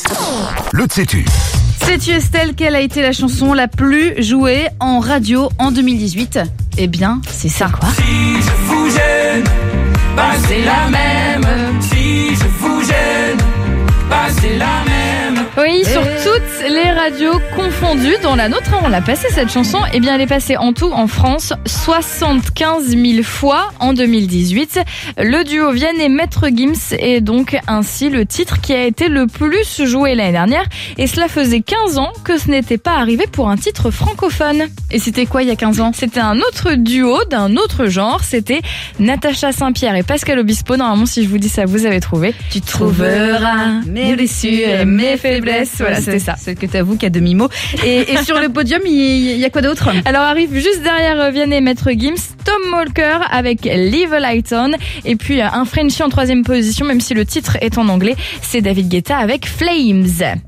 Le sais-tu? Sais-tu Estelle, quelle a été la chanson la plus jouée en radio en 2018 ? Eh bien, c'est ça. Quoi ? Si je vous gêne, bah c'est la même. Si je vous gêne, bah c'est la même. Oui, sur toutes les radios confondues, dont la nôtre, on l'a passée cette chanson. Eh bien, elle est passée en tout en France 75 000 fois en 2018. Le duo Vianney et Maître Gims est donc ainsi le titre qui a été le plus joué l'année dernière. Et cela faisait 15 ans que ce n'était pas arrivé pour un titre francophone. Et c'était quoi il y a 15 ans ? C'était un autre duo d'un autre genre. C'était Natacha Saint-Pierre et Pascal Obispo. Normalement, si je vous dis ça, vous avez trouvé. Tu trouveras mes blessures et mes faiblesses. Voilà, c'était ça. Celle que t'avoues qu'il y a demi-mot. Et sur le podium, il y a quoi d'autre ? Alors arrive juste derrière Vianney et Maître Gims, Tom Walker avec Leave a Light On. Et puis un Frenchie en 3e position, même si le titre est en anglais, c'est David Guetta avec Flames.